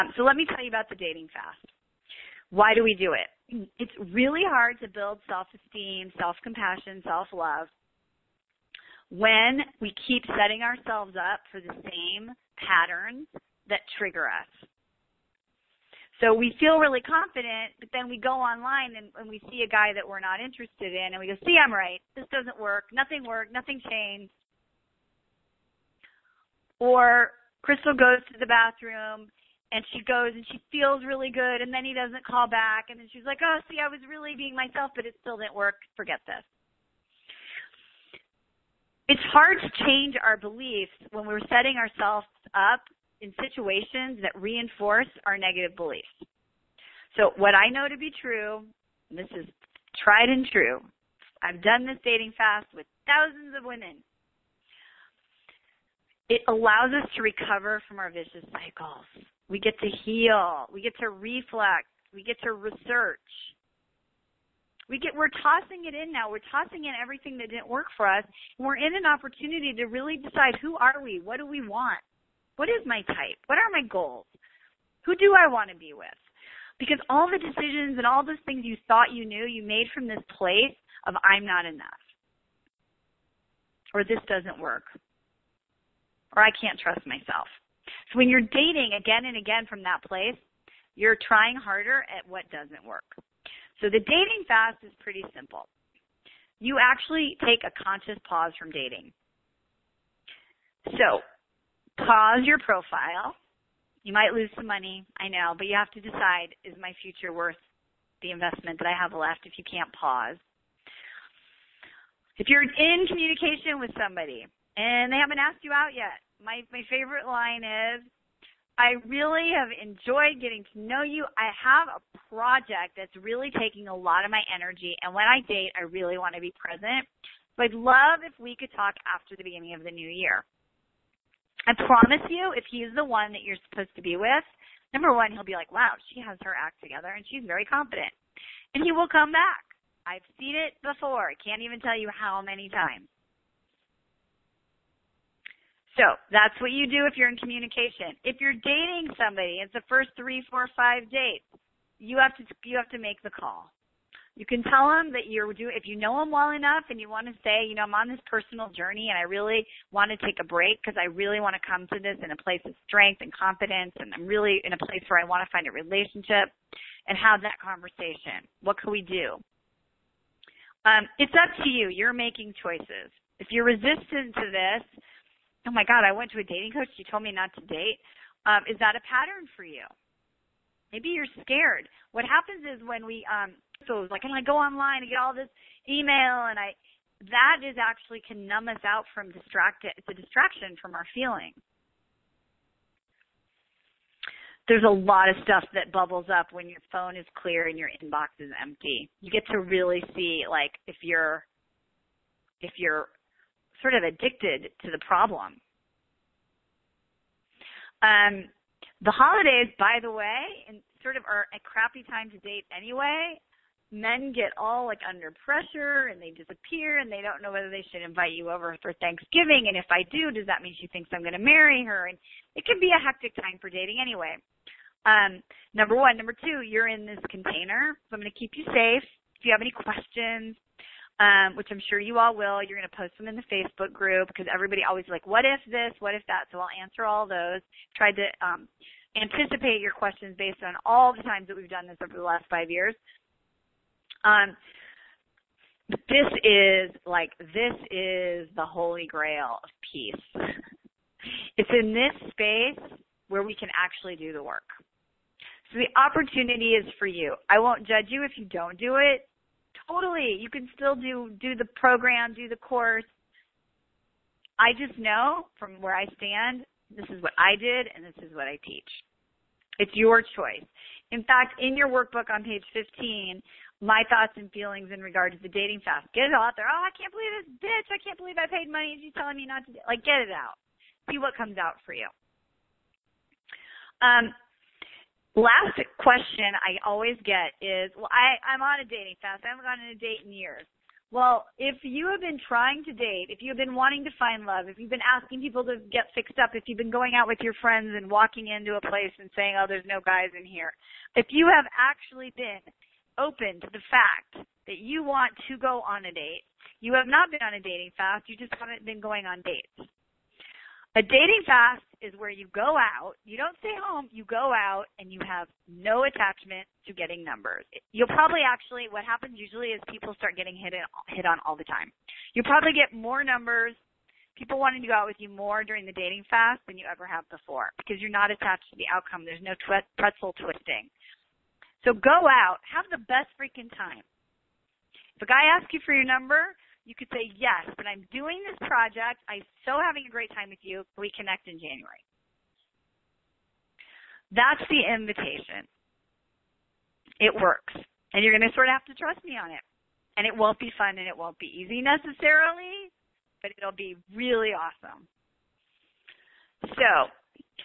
So let me tell you about the dating fast. Why do we do it? It's really hard to build self-esteem, self-compassion, self-love when we keep setting ourselves up for the same patterns that trigger us. So we feel really confident, but then we go online and we see a guy that we're not interested in, and we go, see, I'm right. This doesn't work. Nothing worked. Nothing changed. Or Crystal goes to the bathroom, and she goes and she feels really good, and then he doesn't call back, and then she's like, oh, see, I was really being myself, but it still didn't work. Forget this. It's hard to change our beliefs when we're setting ourselves up in situations that reinforce our negative beliefs. So what I know to be true, and this is tried and true, I've done this dating fast with thousands of women. It allows us to recover from our vicious cycles. We get to heal. We get to reflect. We get to research. We're tossing it in now. We're tossing in everything that didn't work for us. And we're in an opportunity to really decide, who are we? What do we want? What is my type? What are my goals? Who do I want to be with? Because all the decisions and all those things you thought you knew, you made from this place of I'm not enough. Or this doesn't work. Or I can't trust myself. So when you're dating again and again from that place, you're trying harder at what doesn't work. So the dating fast is pretty simple. You actually take a conscious pause from dating. So pause your profile. You might lose some money, I know, but you have to decide, is my future worth the investment that I have left if you can't pause? If you're in communication with somebody and they haven't asked you out yet, my favorite line is, I really have enjoyed getting to know you. I have a project that's really taking a lot of my energy, and when I date, I really want to be present. So I'd love if we could talk after the beginning of the new year. I promise you, if he's the one that you're supposed to be with, number one, he'll be like, wow, she has her act together, and she's very confident. And he will come back. I've seen it before. I can't even tell you how many times. So that's what you do if you're in communication. If you're dating somebody, it's the first 3, 4, 5 dates. You have to make the call. You can tell them that if you know them well enough and you want to say, I'm on this personal journey and I really want to take a break because I really want to come to this in a place of strength and confidence, and I'm really in a place where I want to find a relationship, and have that conversation. What can we do? It's up to you. You're making choices. If you're resistant to this, oh my God, I went to a dating coach, she told me not to date. Is that a pattern for you? Maybe you're scared. What happens is when we, so it's like, and I go online and get all this email, and that is actually can numb us out from it's a distraction from our feelings. There's a lot of stuff that bubbles up when your phone is clear and your inbox is empty. You get to really see, like, if you're sort of addicted to the problem. The holidays, by the way, and sort of are a crappy time to date anyway. Men get all like under pressure and they disappear and they don't know whether they should invite you over for Thanksgiving. And if I do, does that mean she thinks I'm going to marry her? And it can be a hectic time for dating anyway. Number one. Number two, you're in this container. So I'm going to keep you safe. If you have any questions, which I'm sure you all will, you're going to post them in the Facebook group because everybody always like, what if this, what if that? So I'll answer all those. Tried to anticipate your questions based on all the times that we've done this over the last 5 years. This is the holy grail of peace. It's in this space where we can actually do the work. So the opportunity is for you. I won't judge you if you don't do it. Totally. You can still do the program, do the course. I just know from where I stand, this is what I did and this is what I teach. It's your choice. In fact, in your workbook on page 15, my thoughts and feelings in regard to the dating fast. Get it out there. Oh, I can't believe this bitch. I can't believe I paid money and she's telling me not to. Get it out. See what comes out for you. Last question I always get is, well, I'm on a dating fast. I haven't gone on a date in years. Well, if you have been trying to date, if you have been wanting to find love, if you've been asking people to get fixed up, if you've been going out with your friends and walking into a place and saying, oh, there's no guys in here, if you have actually been open to the fact that you want to go on a date, you have not been on a dating fast, you just haven't been going on dates. A dating fast is where you go out, you don't stay home, you go out and you have no attachment to getting numbers. You'll probably actually, what happens usually is people start getting hit on all the time. You'll probably get more numbers, people wanting to go out with you more during the dating fast than you ever have before because you're not attached to the outcome. There's no pretzel twisting. So go out, have the best freaking time. If a guy asks you for your number, you could say, yes, but I'm doing this project. I'm so having a great time with you. We connect in January. That's the invitation. It works. And you're going to sort of have to trust me on it. And it won't be fun and it won't be easy necessarily, but it'll be really awesome. So